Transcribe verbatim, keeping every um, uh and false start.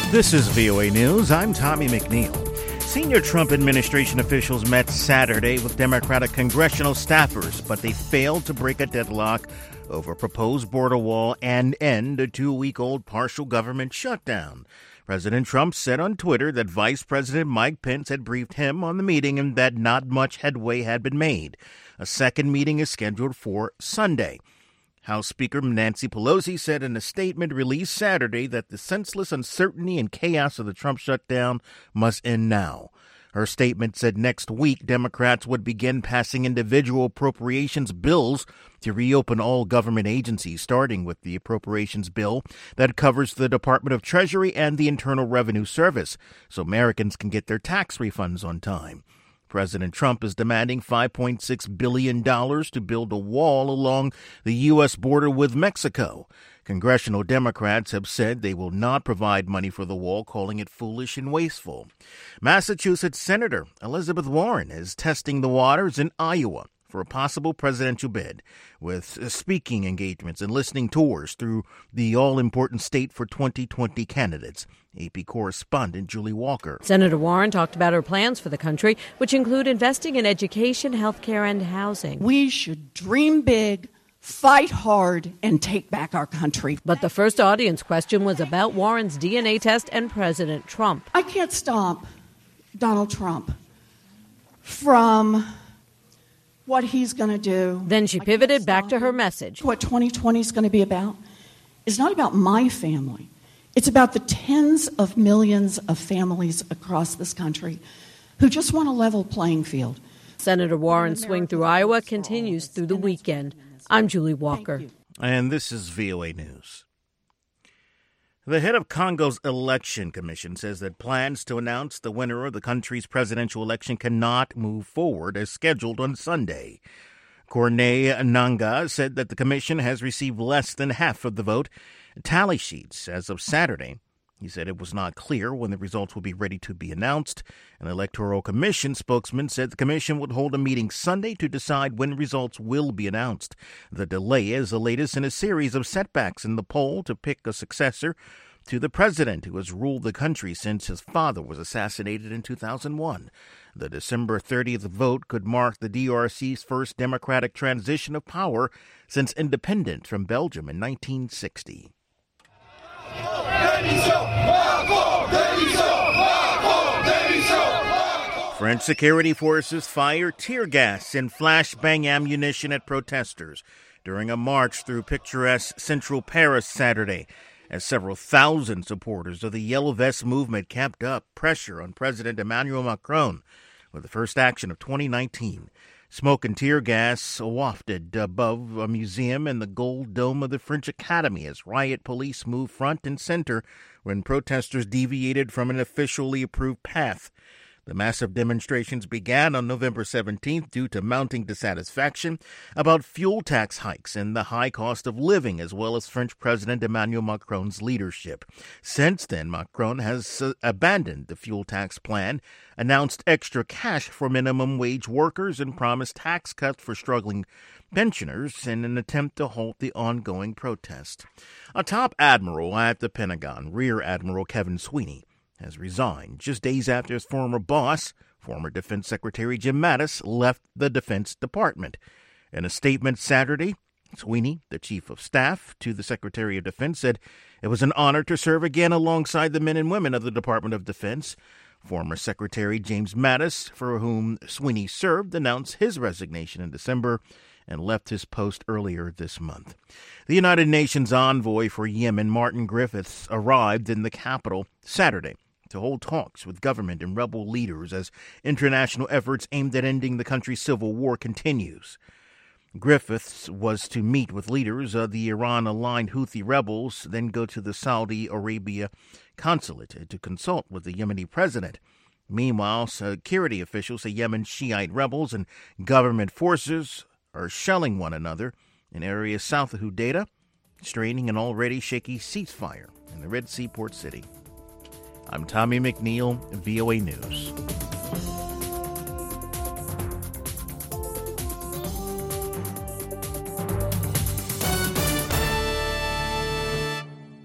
This is V O A News. I'm Tommy McNeil. Senior Trump administration officials met Saturday with Democratic congressional staffers, but they failed to break a deadlock over a proposed border wall and end a two-week-old partial government shutdown. President Trump said on Twitter that Vice President Mike Pence had briefed him on the meeting and that not much headway had been made. A second meeting is scheduled for Sunday. House Speaker Nancy Pelosi said in a statement released Saturday that the senseless uncertainty and chaos of the Trump shutdown must end now. Her statement said next week Democrats would begin passing individual appropriations bills to reopen all government agencies, starting with the appropriations bill that covers the Department of Treasury and the Internal Revenue Service, so Americans can get their tax refunds on time. President Trump is demanding five point six billion dollars to build a wall along the U S border with Mexico. Congressional Democrats have said they will not provide money for the wall, calling it foolish and wasteful. Massachusetts Senator Elizabeth Warren is testing the waters in Iowa for a possible presidential bid, with speaking engagements and listening tours through the all-important state for twenty twenty candidates. A P correspondent Julie Walker. Senator Warren talked about her plans for the country, which include investing in education, health care, and housing. We should dream big, fight hard, and take back our country. But the first audience question was about Warren's D N A test and President Trump. I can't stop Donald Trump from what he's going to do. Then she pivoted back to her message. What twenty twenty is going to be about is not about my family. It's about the tens of millions of families across this country who just want a level playing field. Senator Warren's swing through Iowa continues through the weekend. I'm Julie Walker. And this is V O A News. The head of Congo's election commission says that plans to announce the winner of the country's presidential election cannot move forward as scheduled on Sunday. Corneille Nangaa said that the commission has received less than half of the vote tally sheets as of Saturday. He said it was not clear when the results would be ready to be announced. An electoral commission spokesman said the commission would hold a meeting Sunday to decide when results will be announced. The delay is the latest in a series of setbacks in the poll to pick a successor to the president who has ruled the country since his father was assassinated in two thousand one. The December thirtieth vote could mark the D R C's first democratic transition of power since independence from Belgium in nineteen sixty. French security forces fired tear gas and flashbang ammunition at protesters during a march through picturesque central Paris Saturday, as several thousand supporters of the Yellow Vest movement kept up pressure on President Emmanuel Macron with the first action of twenty nineteen. Smoke and tear gas wafted above a museum and the gold dome of the French Academy as riot police moved front and center when protesters deviated from an officially approved path. The massive demonstrations began on November seventeenth due to mounting dissatisfaction about fuel tax hikes and the high cost of living, as well as French President Emmanuel Macron's leadership. Since then, Macron has uh, abandoned the fuel tax plan, announced extra cash for minimum wage workers, and promised tax cuts for struggling pensioners in an attempt to halt the ongoing protest. A top admiral at the Pentagon, Rear Admiral Kevin Sweeney, has resigned just days after his former boss, former Defense Secretary Jim Mattis, left the Defense Department. In a statement Saturday, Sweeney, the Chief of Staff to the Secretary of Defense, said it was an honor to serve again alongside the men and women of the Department of Defense. Former Secretary James Mattis, for whom Sweeney served, announced his resignation in December and left his post earlier this month. The United Nations envoy for Yemen, Martin Griffiths, arrived in the capital Saturday to hold talks with government and rebel leaders as international efforts aimed at ending the country's civil war continues. Griffiths was to meet with leaders of the Iran-aligned Houthi rebels, then go to the Saudi Arabia consulate to consult with the Yemeni president. Meanwhile, security officials say Yemen Shiite rebels and government forces are shelling one another in areas south of Hudaydah, straining an already shaky ceasefire in the Red Sea port city. I'm Tommy McNeil, V O A News.